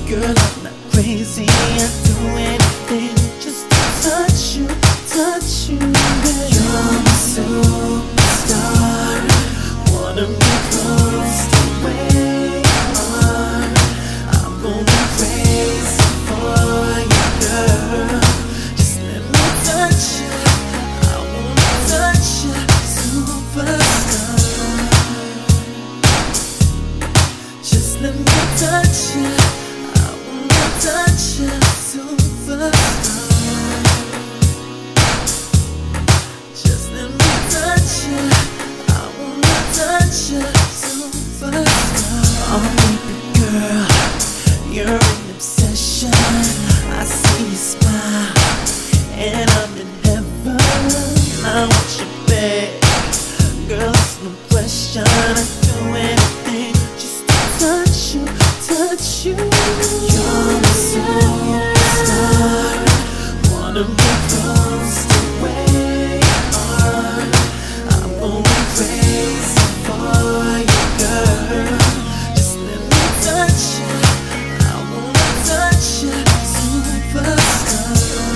Girl, I'm not crazy, I'd do anything just to touch you, girl. You're my superstar, wanna be close to where you are. I'm gonna crazy for you, girl. Just let me touch you, I wanna touch you, superstar. Just let me touch you, touch you, superstar. Just let me touch you, I wanna touch you, superstar. Oh baby girl, you're an obsession. I see you smile, and I'm in heaven. I want you back, girl, it's no question. I'd do anything just to touch you, touch you. You're my superstar, wanna be close to where you are. I'm going crazy for you, girl. Just let me touch you, I wanna touch you, superstar.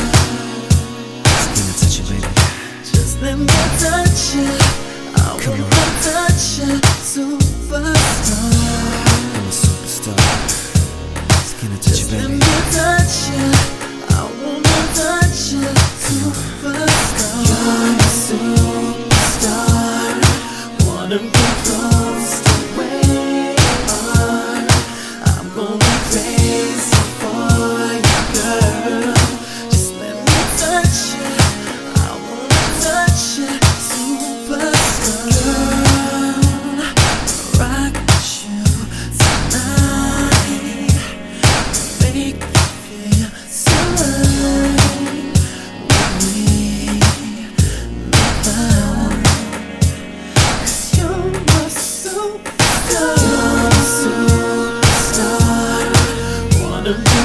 Just gonna touch you, baby. Just let me touch you, I wanna touch you, superstar. I'm a superstar. Just gonna touch you, Let baby. me touch you, I wanna touch you, superstar. You're my superstar, wanna be close to where you are. I'm going crazy for you, girl. Just let me touch you, I wanna touch you, superstar. Girl, rock you tonight, make me feel so right when we make love. 'Cause you're my superstar. You're my superstar, wanna be